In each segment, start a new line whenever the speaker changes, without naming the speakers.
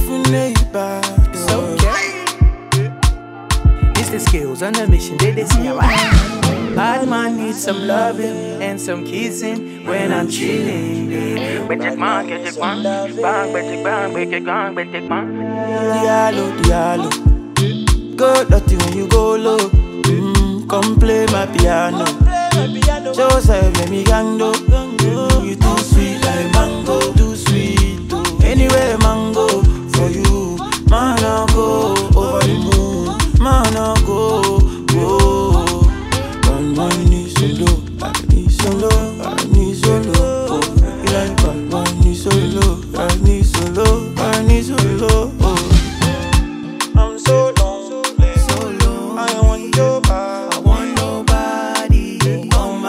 It's okay. It's the skills on the mission, they see how bad man needs some loving and some kissing when I'm chilling.
Diallo, go dirty when you go low. Come play my piano. Joseph, let me gango. You too sweet like mango, too sweet. Anyway, mango for you, man, I'll go over the moon, man, I'll go. My need so low, I need so low, I need so low. Oh, you like bad, I need so low, I need so low, I need so low. I'm so lonely, so low. I want nobody, I want nobody on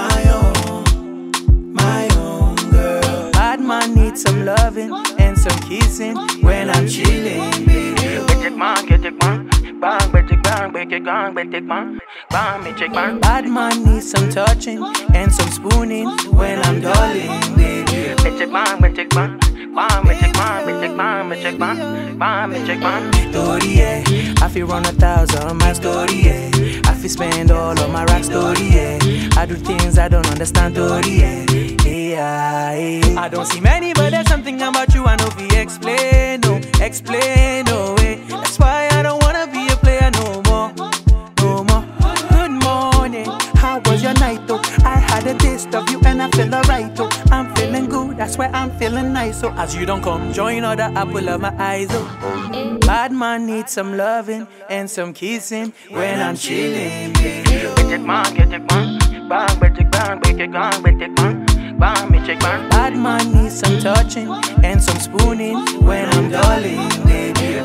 my own girl.
Bad man needs some loving and some kissing when I'm chilling, baby. Bad man needs some touching and some spooning when I'm darling, baby. Story, yeah. I feel run 1,000 on my story, yeah. I feel spend all of my rap story, yeah. I do things I don't understand, story, yeah. I don't see many, but there's something about you I know if you explain, no, way. That's why I don't wanna be a player no more. Good morning, how was your night though? I had a taste of you and I feel alright though. I'm feeling good, that's why I'm feeling nice. So as you don't come join other apple of my eyes oh. Bad man needs some loving and some kissing when I'm chilling, baby. Bad man needs some touching and some spooning when I'm darling, baby.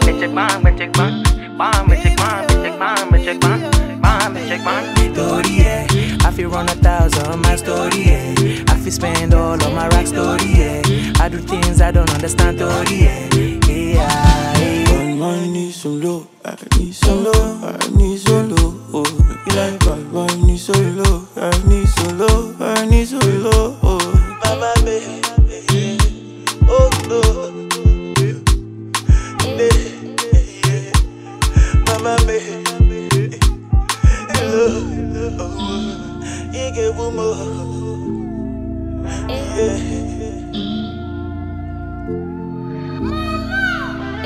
Story, yeah. I feel run 1,000 on my story, yeah. I feel spend all of my rock story, yeah. I do things I don't understand, story, yeah.
Bad man needs some low, I need some low, I need so low. Oh, you like bad man need so low, I need so low, I need so low. Oh, mama baby, oh no, mama baby, hello, you get one more, yeah.